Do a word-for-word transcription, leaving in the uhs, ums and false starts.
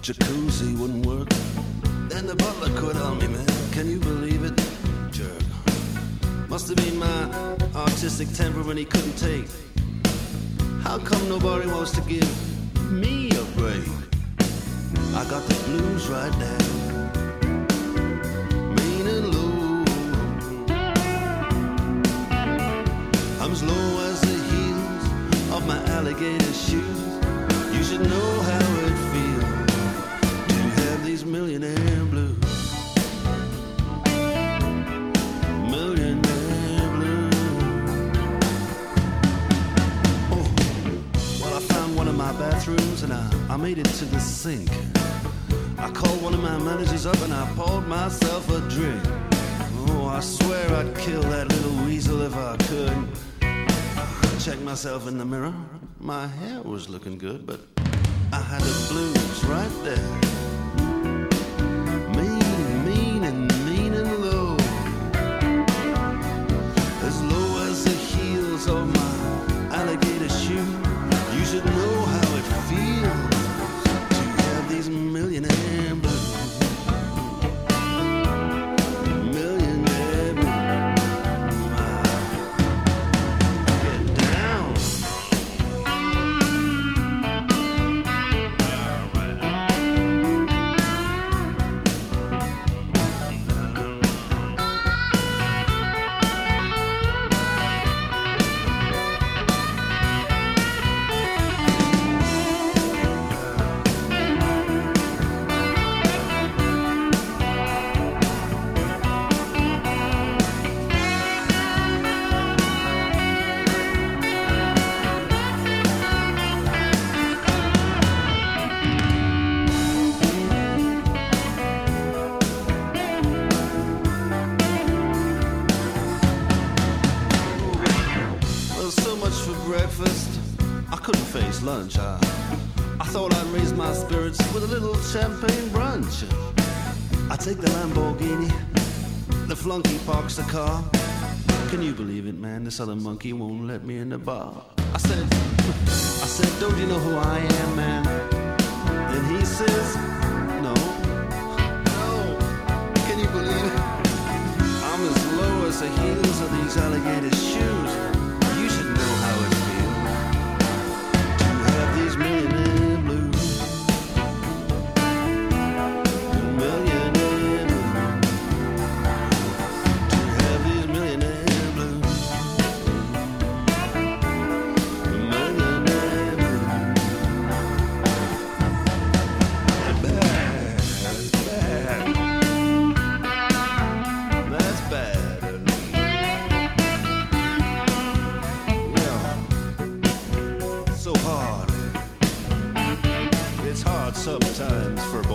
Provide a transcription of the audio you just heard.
jacuzzi wouldn't work. Then the butler quit on me, man. Can you believe it? Jerk. Must have been my artistic temperament he couldn't take. How come nobody wants to give me a break? I got the blues right now, mean and low. I'm as low as the heels of my alligator shoes. You should know how it feels to have these millionaire blues. Millionaire blues. Oh, well, I found one of my bathrooms and I, I made it to the sink. I called one of my managers up and I poured myself a drink. Oh, I swear I'd kill that little weasel if I could. Checked myself in the mirror. My hair was looking good, but I had the blues right there. Mean, mean and mean and low. As low as the heels of my alligator shoe. You should know how it feels to have these millionaire blues. Millionaire blues. Get down. Lunch. I, I thought I'd raise my spirits with a little champagne brunch. I take the Lamborghini, the flunky parks the car. Can you believe it, man? This other monkey won't let me in the bar. I said, I said, don't you know who I am, man? And he says, no, no. Can you believe it? I'm as low as the heels of these alligator shoes. You should know how it feels. Millionaire blues. Millionaire blues. To have these millionaire blues. Millionaire blues. Bad, that's bad. That's bad. Yeah. So hard. It's hard sometimes for